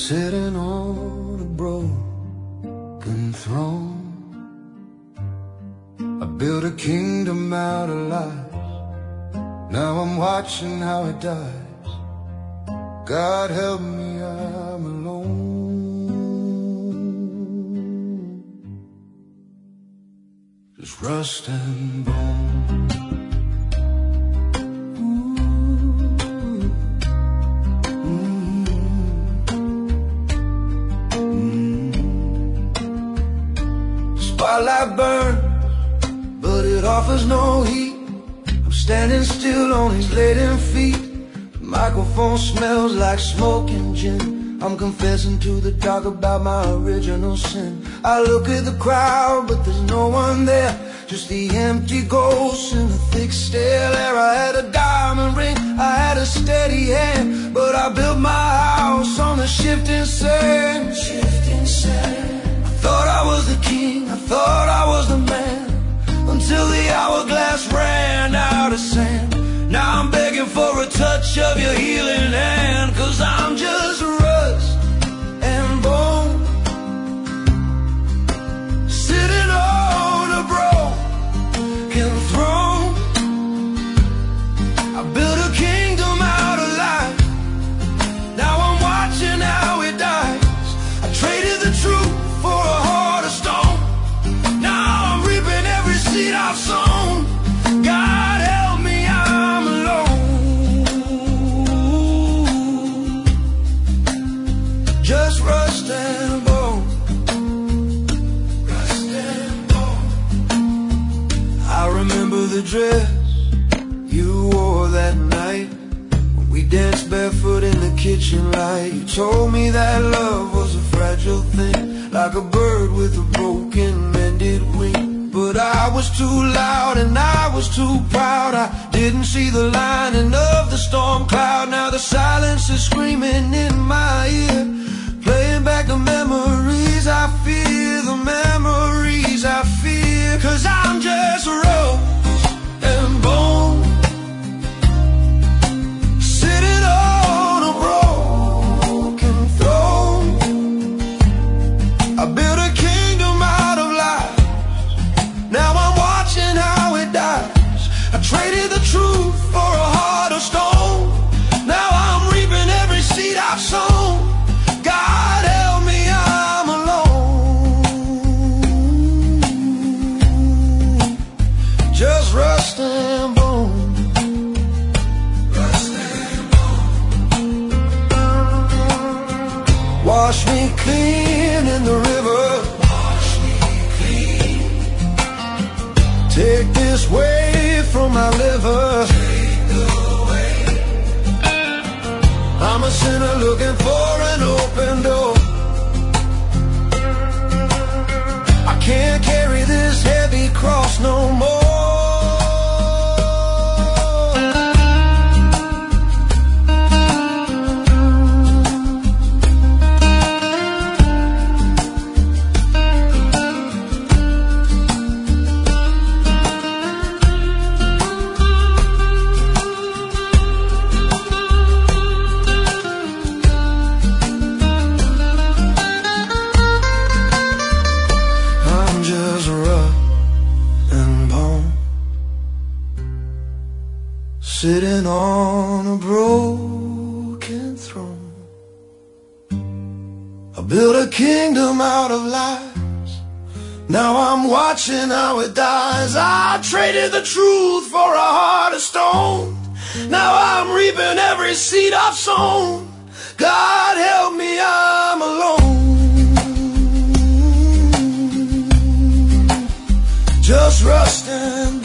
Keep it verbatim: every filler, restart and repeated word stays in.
sitting on a broken throne. I built a kingdom out of lies. Now I'm watching how it dies. God help me, I'm alone. Just rust and bone. Spotlight burns, but it offers no heat. I'm standing still on these laden feet. The microphone smells like smoking gin. I'm confessing to the dark about my original sin. I look at the crowd, but there's no one there. Just the empty ghosts in the thick stale air. I had a diamond ring, I had a steady hand, but I built my house on the shifting sand. Shifting sand. Thought I was the king, I thought I was the man, until the hourglass ran out of sand. Now I'm begging for a touch of your healing hand, 'cause I'm just rust and bone, sitting on a broken throne. I built a kingdom out of life. Now I'm watching how it dies. I traded the truth for a heart of stone. Now I'm reaping every seed I've sown. God help me, I'm alone. Just rust and bone. Rust and bone. I remember the dress you wore that night when we danced barefoot in the kitchen light. You told me that love was a fragile thing, like a bird with a broken, mended wing. But I was too loud and I was too proud. I didn't see the lining of the storm cloud. Now the silence is screaming in my ear, playing back the memories I fear, the memories I fear. 'Cause I'm just rust and bone, sitting on a broken throne. I built a kingdom out of lies. Now I'm watching how it dies. I traded the truth for a heart of stone. Now I'm reaping every seed I've sown. God help me, I'm alone. Just rust and bone. Rust and bone. Wash me clean in the river. Wash me clean. Take this weight from my liver. Take the weight. I'm a sinner looking for an open door. I can't carry this heavy cross no more. Sitting on a broken throne. I built a kingdom out of lies. Now I'm watching how it dies. I traded the truth for a heart of stone. Now I'm reaping every seed I've sown. God help me, I'm alone. Just rust and